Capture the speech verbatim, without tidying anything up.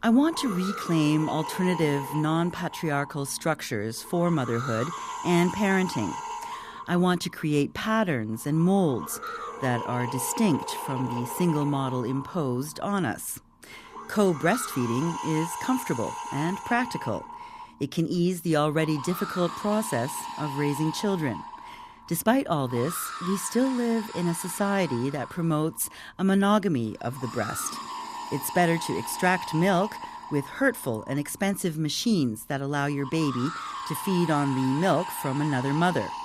I want to reclaim alternative, non-patriarchal structures for motherhood and parenting. I want to create patterns and molds that are distinct from the single model imposed on us. Co-breastfeeding is comfortable and practical. It can ease the already difficult process of raising children. Despite all this, we still live in a society that promotes a monogamy of the breast. It's better to extract milk with hurtful and expensive machines that allow your baby to feed on the milk from another mother.